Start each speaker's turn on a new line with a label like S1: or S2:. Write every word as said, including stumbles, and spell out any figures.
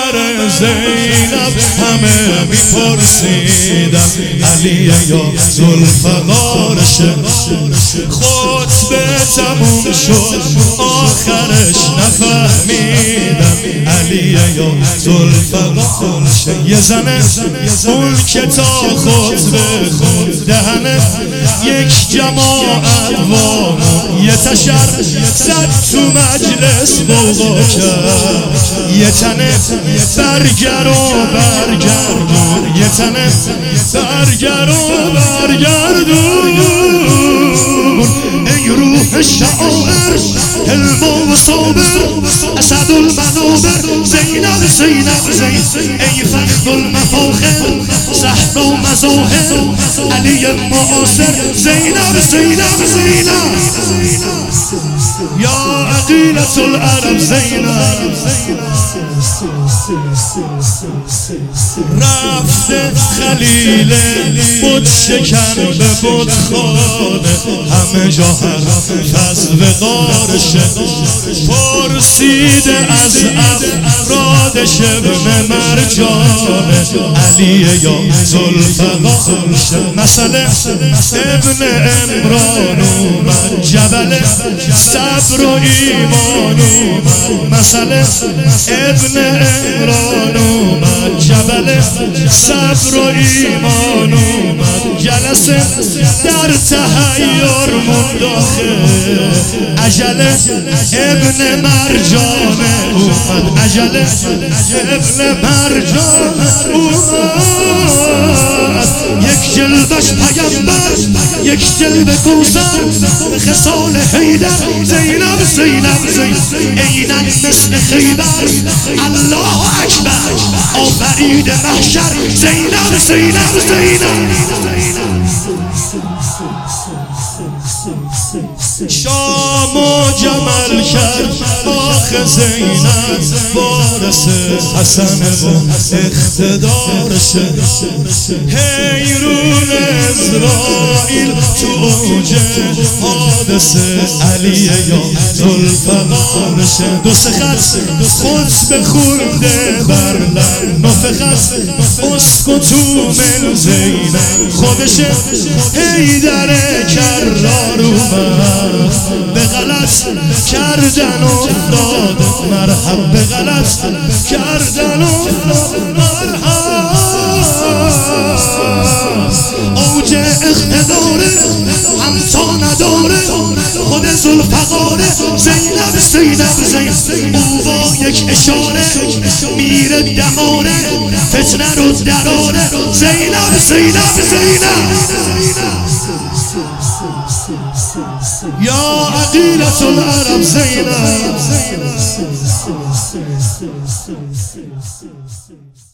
S1: زینب همه میپرسیدم علی یا ذوالفقارشه. خطبه تموم شد آخرش نفهمیدم علی یا ذوالفقارشه. یه زنه اون که تا خطبه خود دهنه یک جماعت وامو یه تشر زد تو مجلس بوغا کرد. یه تنه برگر و برگردون، یه تنه برگر و برگردون. ای روح شعائر حلم و صابر اسد المنابر زینب زینب زینب. ای فخر المفاخر صحن و مظاهر علی معاصر زینب زینب زینب. یا عقیلة العرب زینب. رفته خلیل بت شکن به بت خانه همه جا حرف فضل غارشه. پرسیده از افراد شبه مرجانه علی یا ذوالفقارشه. مسئله ابن عمران اومد جبل صبر و ایمان اومد. مسئله ابن عمران اومد جبل صبر و ایمان اومد. جلسه در تحیر منداخه عجل ابن مرجانه اومد. عجل ابن مرجانه اومد. یک جلبش پیغمبر یک جلب کوثر خصال حیدر زینب زینب زینب. عیناً مثل خیبر الله اکبر آفرید محشر زینب زینب زینب. شام و جمل کرد آخ زینب وارث حسن و اقتدارشه. حیرون اسرائیل تو اوج حادثه علی یا ذوالفقارشه. دو سه خط خطبه خونده بر لب نفخت اسکتو من زینب خودشه. حیدر کرار اومد به غلط کردن افتاد مرحب. به غلط کردن افتاد مرحب. اوج اقتداره همتا نداره خود ذوالفقاره زینب زینب زینب. او با یک اشاره میره دماره فتنه رو دراره زینب زینب زینب. یا عقیلة العرب زینب.